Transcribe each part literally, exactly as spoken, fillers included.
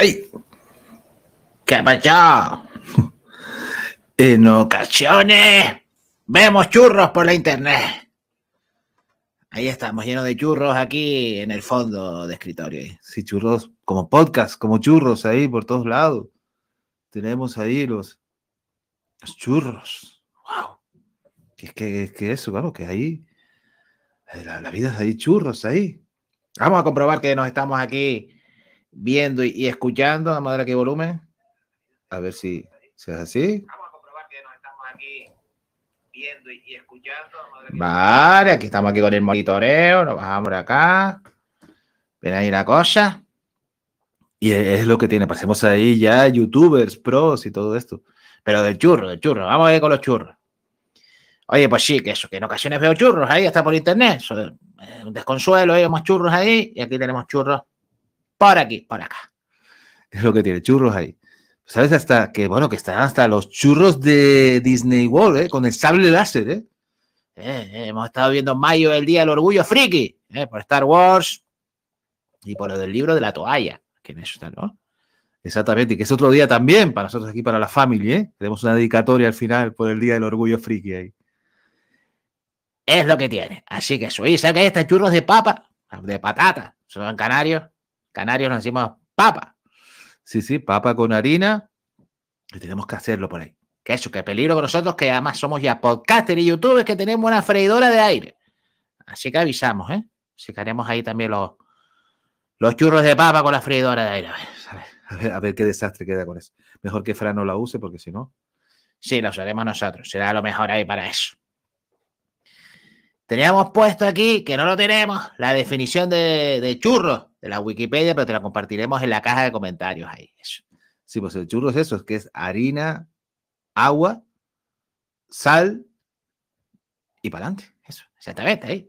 ¡Ay! ¿Qué pasó? En ocasiones vemos churros por la internet. Ahí estamos, llenos de churros aquí en el fondo de escritorio. Sí, churros como podcast, como churros ahí por todos lados. Tenemos ahí los, los churros. ¡Wow! ¿Qué es que, que eso? Claro, que ahí la, la vida es ahí, churros ahí. Vamos a comprobar que nos estamos aquí viendo y, y escuchando. Vamos a ver a qué volumen. A ver si, si es así. Vamos a comprobar que nos estamos aquí viendo y, y escuchando. Vale, aquí estamos aquí con el monitoreo. Nos bajamos por acá. Ven ahí la cosa. Y es lo que tiene. Pasemos ahí ya youtubers, pros y todo esto. Pero del churro, del churro. Vamos a ver con los churros. Oye, pues sí, que eso, que en ocasiones veo churros ahí, hasta por internet. Eso, eh, un desconsuelo, hay más churros ahí. Y aquí tenemos churros por aquí, por acá. Es lo que tiene, churros ahí. ¿Sabes? Hasta que, bueno, que están hasta los churros de Disney World, ¿eh? Con el sable láser, ¿eh? Eh, eh, hemos estado viendo en mayo el Día del Orgullo Friki, ¿eh? Por Star Wars y por lo del libro de la toalla, que en eso está, ¿no? Exactamente, y que es otro día también para nosotros aquí, para la familia, ¿eh? Tenemos una dedicatoria al final por el Día del Orgullo Friki ahí. Es lo que tiene. Así que eso. ¿Y sabes que hay estos churros de papa? De patata. Son en canarios. Canarios nos decimos papa. Sí, sí, papa con harina. Y tenemos que hacerlo por ahí. Que eso, que peligro con nosotros, que además somos ya podcasters y youtubers que tenemos una freidora de aire. Así que avisamos, ¿eh? Así que haremos ahí también los, los churros de papa con la freidora de aire. A ver, a ver, a ver, a ver qué desastre queda con eso. Mejor que Fran no la use, porque si no... Sí, la usaremos nosotros. Será lo mejor ahí para eso. Teníamos puesto aquí, que no lo tenemos, la definición de, de churro de la Wikipedia, pero te la compartiremos en la caja de comentarios ahí. Eso. Sí, pues el churro es eso, es que es harina, agua, sal y para adelante. Eso, exactamente ahí.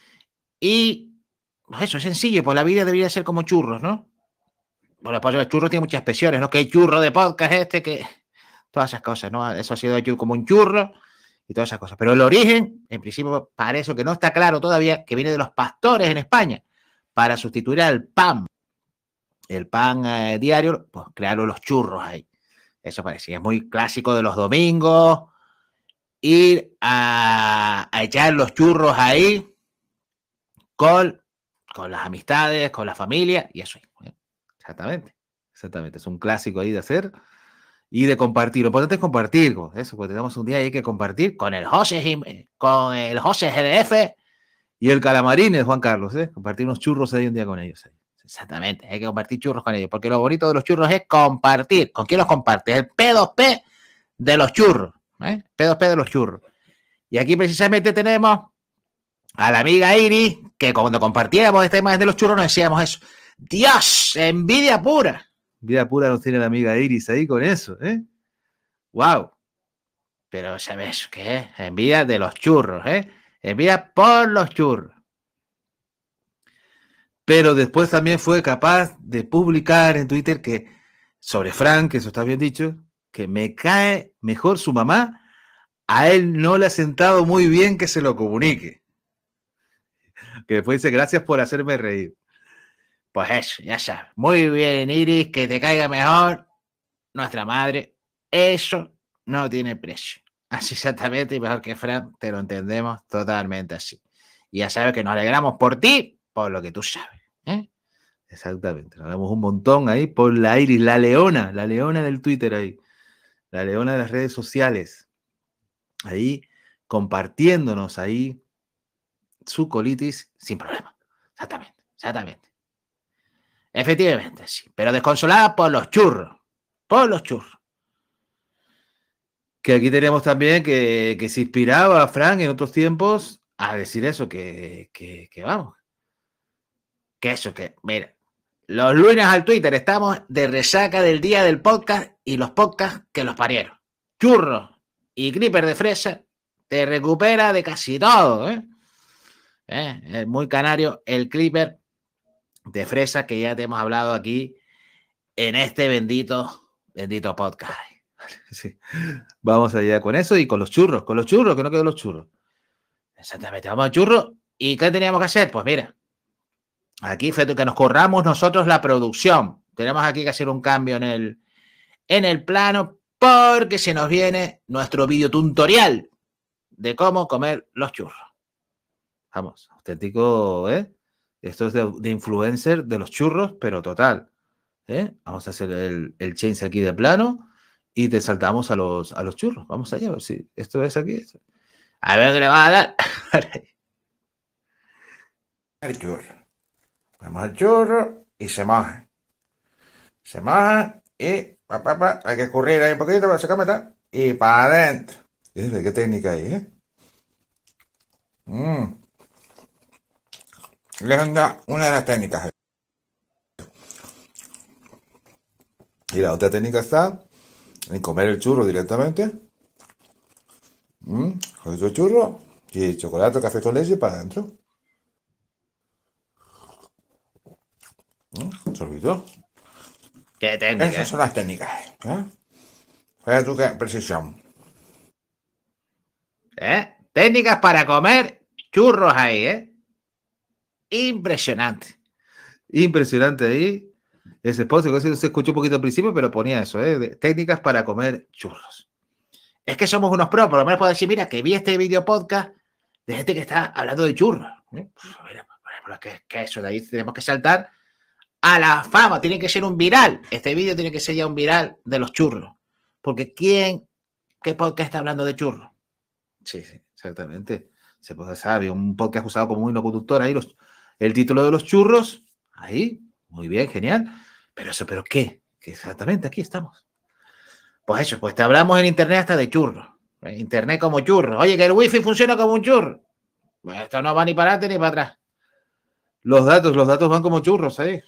Y pues eso es sencillo, pues la vida debería ser como churros, ¿no? Bueno, pues el churro tiene muchas expresiones, ¿no? Que hay churro de podcast este, que todas esas cosas, ¿no? Eso ha sido hecho como un churro. Y todas esas cosas. Pero el origen, en principio, para eso que no está claro todavía, que viene de los pastores en España, para sustituir al pan, el pan eh, diario, pues crearon los churros ahí. Eso parece, es muy clásico de los domingos, ir a, a echar los churros ahí con, con las amistades, con la familia, y eso. Exactamente, exactamente, es un clásico ahí de hacer. Y de compartir, lo importante es compartir, eso, porque tenemos un día ahí que compartir con el José, con el José G D F y el Calamarín, el Juan Carlos, ¿eh? Compartir unos churros ahí un día con ellos. ¿eh? Exactamente, hay que compartir churros con ellos, porque lo bonito de los churros es compartir. ¿Con quién los compartes? El P dos P de los churros, ¿eh? P dos P de los churros. Y aquí precisamente tenemos a la amiga Iris, que cuando compartíamos esta imagen de los churros nos decíamos eso. ¡Dios! ¡Envidia pura! Vida pura nos tiene la amiga Iris ahí con eso, ¿eh? ¡Wow! Pero, ¿sabes qué? Envidia de los churros, ¿eh? Envidia por los churros. Pero después también fue capaz de publicar en Twitter que, sobre Frank, que eso está bien dicho, que me cae mejor su mamá, a él no le ha sentado muy bien que se lo comunique. Que después dice, gracias por hacerme reír. Pues eso, ya sabes. Muy bien, Iris, que te caiga mejor nuestra madre. Eso no tiene precio. Así exactamente, y mejor que Fran, te lo entendemos totalmente así. Y ya sabes que nos alegramos por ti, por lo que tú sabes. ¿eh? Exactamente. Nos damos un montón ahí por la Iris, la leona, la leona del Twitter ahí. La leona de las redes sociales. Ahí compartiéndonos ahí su colitis sin problema. Exactamente, exactamente. Efectivamente, sí. Pero desconsolada por los churros. Por los churros. Que aquí tenemos también que, que se inspiraba a Frank en otros tiempos a decir eso, que, que, que vamos. Que eso, que, mira, los lunes al Twitter estamos de resaca del día del podcast y los podcasts que los parieron. Churros y Creeper de fresa te recupera de casi todo, ¿eh? ¿Eh? Es muy canario el Creeper de fresa que ya te hemos hablado aquí en este bendito, bendito podcast. Sí. Vamos allá con eso y con los churros, con los churros, que no queden los churros. Exactamente, vamos a churros. ¿Y qué teníamos que hacer? Pues mira, aquí fue que nos corramos nosotros la producción. tenemos aquí que hacer un cambio en el, en el plano porque se nos viene nuestro video tutorial de cómo comer los churros. Vamos, auténtico, ¿eh? Esto es de, de influencer de los churros, pero total. ¿eh? Vamos a hacer el, el change aquí de plano y te saltamos a los, a los churros. Vamos allá, a ver si esto es aquí. A ver qué le va a dar. El churro. Vamos al churro y se moja. Se moja y pa, pa, pa, hay que escurrir ahí un poquito para sacar metal y para adentro. Fíjate qué técnica hay, ¿eh? Mmm. Les anda una de las técnicas. Y la otra técnica está en comer el churro directamente. Mmm. Con el churro y chocolate, café con leche para adentro. Mmm. Sorbito. ¿Qué técnica? Esas son las técnicas. ¿eh? Fíjate tú qué precisión. ¿Eh? Técnicas para comer churros ahí, ¿eh? Impresionante. Impresionante ahí. Ese post se escuchó un poquito al principio, pero ponía eso, ¿eh? De técnicas para comer churros. Es que somos unos pros, por lo menos puedo decir, mira, que vi este video podcast de gente que está hablando de churros. ¿eh? Pues, mira, pues, que, que eso de ahí tenemos que saltar a la fama, tiene que ser un viral. Este vídeo tiene que ser ya un viral de los churros. Porque ¿quién, qué podcast está hablando de churros? Sí, sí, exactamente. Se puede saber, un podcast usado como un locutor ahí, los, el título de los churros, ahí, muy bien, genial. Pero eso, ¿pero qué? ¿Qué exactamente? Aquí estamos. Pues eso, pues te hablamos en internet hasta de churros. Internet como churros. Oye, que el wifi funciona como un churro. Pues esto no va ni para adelante ni para atrás. Los datos, los datos van como churros ahí.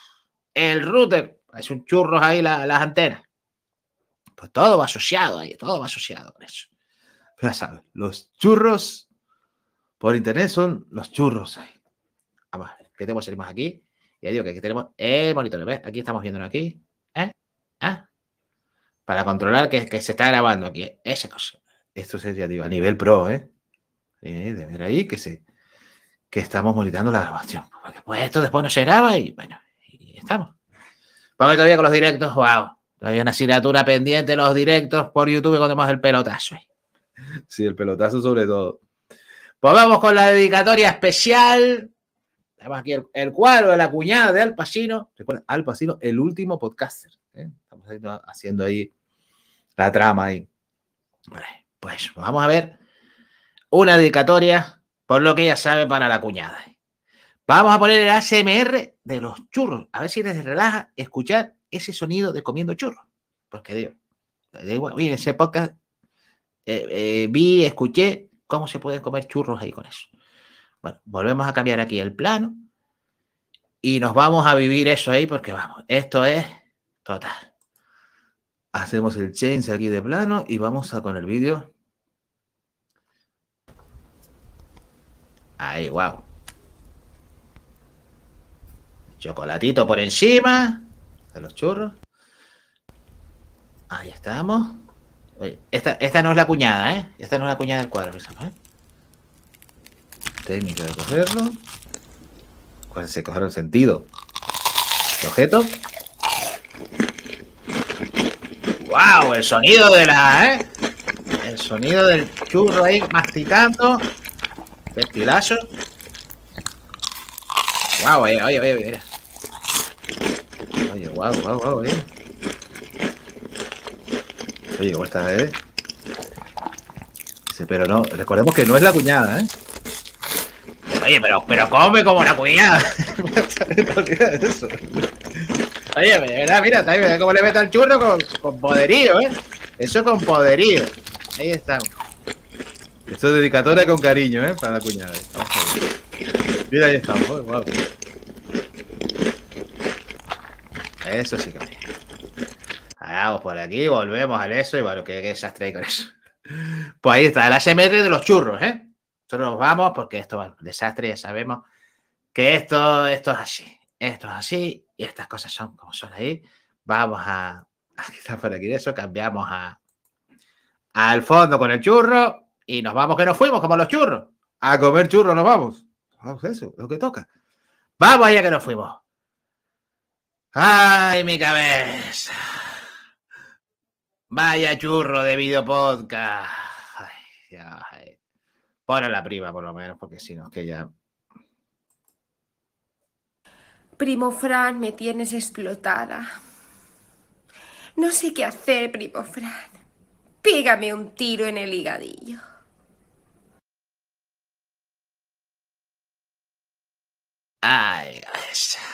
El router, es un churros ahí la, las antenas. Pues todo va asociado ahí, todo va asociado con eso. Ya sabes, los churros por internet son los churros ahí. Vamos a ver, ¿qué tenemos? Salimos aquí. Ya digo que aquí tenemos el monitor. ¿Ves? Aquí estamos viéndolo aquí. ¿Eh? ¿Ah? Para controlar que, que se está grabando aquí. Esa cosa. Esto sería, digo, a nivel pro, ¿eh? ¿Eh? De ver ahí que, se, que estamos monitoreando la grabación. Porque pues esto después no se graba y bueno, y estamos. Vamos todavía con los directos. ¡Wow! Todavía una asignatura pendiente los directos por YouTube cuando tenemos el pelotazo. ¿eh? Sí, el pelotazo sobre todo. Pues vamos con la dedicatoria especial. Tenemos aquí el, el cuadro de la cuñada de Al Pacino. Recuerda, Al Pacino, el último podcaster. ¿eh? Estamos haciendo ahí la trama ahí. Vale, pues vamos a ver una dedicatoria por lo que ella sabe para la cuñada. Vamos a poner el A S M R de los churros. A ver si les relaja escuchar ese sonido de comiendo churros. Porque digo, digo en ese podcast eh, eh, vi, escuché cómo se pueden comer churros ahí con eso. Bueno, volvemos a cambiar aquí el plano y nos vamos a vivir eso ahí porque vamos, esto es total. Hacemos el change aquí de plano y vamos a con el vídeo. Ahí, wow. Chocolatito por encima de los churros. Ahí estamos. Oye, esta, esta no es la cuñada, ¿eh? Esta no es la cuñada del cuadro. ¿eh? Técnica de cogerlo. ¿Cuál se coger el sentido? ¿El objeto? ¡Wow! El sonido de la, ¿eh? El sonido del churro ahí masticando. Vestilazo. ¡Wow! Oye, oye, oye, oye. Oye, wow, wow, wow, oye. Oye, ¿cómo está, eh? Sí, pero no, recordemos que no es la cuñada, ¿eh? Oye, pero, pero come como la cuñada. Eso. Oye, de verdad, mira, mira cómo le mete al churro con, con poderío, ¿eh? Eso con poderío. Ahí estamos. Esto es dedicatoria con cariño, ¿eh? Para la cuñada. Vamos a ver. Mira, ahí estamos. Oh, wow. Eso sí que me... Hagamos por aquí, volvemos al eso y bueno, qué desastre hay con eso. Pues ahí está, el A S M R de los churros, ¿eh? Nosotros nos vamos porque esto es un desastre, ya sabemos que esto, esto es así. Esto es así y estas cosas son como son ahí. Vamos a... Aquí está por aquí eso, cambiamos a al fondo con el churro y nos vamos que nos fuimos como los churros. A comer churros nos vamos. Vamos, eso, lo que toca. Vamos allá que nos fuimos. ¡Ay, mi cabeza! Vaya churro de videopodcast. Ay, ay. Pon a la prima, por lo menos, porque si no, es que ya... Primo Fran, me tienes explotada. No sé qué hacer, primo Fran. Pégame un tiro en el higadillo. Ay, cabeza.